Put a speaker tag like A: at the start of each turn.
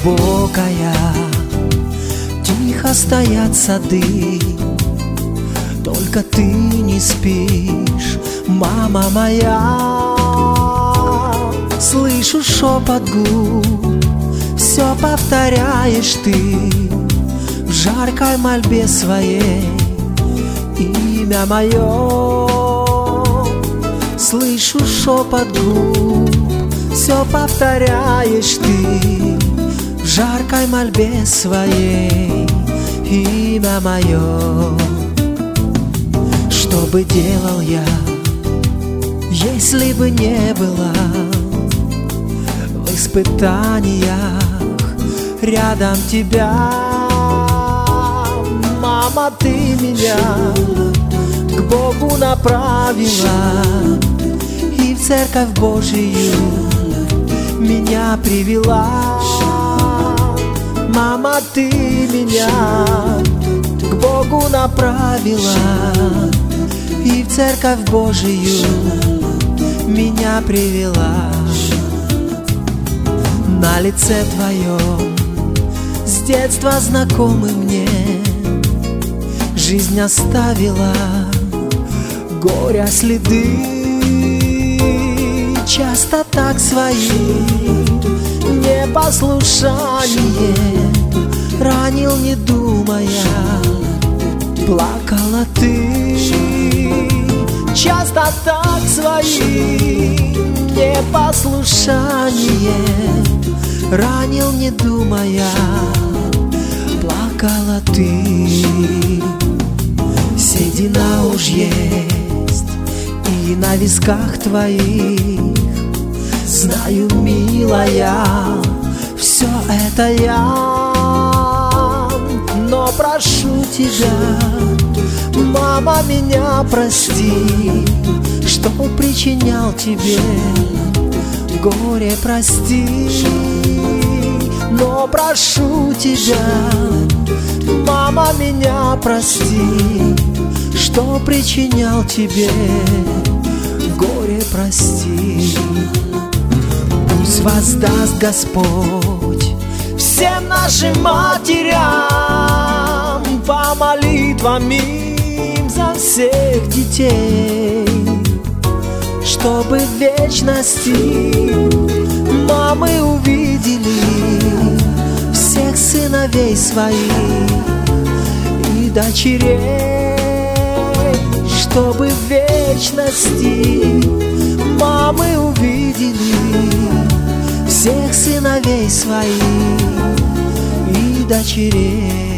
A: глубокая, тихо стоят сады. Только ты не спишь, мама моя. Слышу шепот губ, все повторяешь ты в жаркой мольбе своей, имя мое. Слышу шепот губ, все повторяешь ты в жаркой мольбе своей, имя мое. Что бы делал я, если бы не было в испытаниях рядом тебя? Мама, ты меня к Богу направила и в церковь Божию меня привела. Мама, ты меня к Богу направила и в церковь Божию меня привела. На лице твоем с детства знакомый мне жизнь оставила горя следы. Часто так свои непослушание ранил, не думая, плакала ты. Часто так свои непослушание ранил, не думая, плакала ты. Седина уж есть и на висках твоих, знаю, милая, все это я. Но прошу тебя, мама, меня прости, что причинял тебе горе, прости. Но прошу тебя, мама, меня прости, что причинял тебе горе, прости. Пусть воздаст Господь всем нашим матерям по молитвам им за всех детей, чтобы в вечности мамы увидели всех сыновей своих и дочерей, чтобы в вечности мамы увидели всех сыновей своих и дочерей.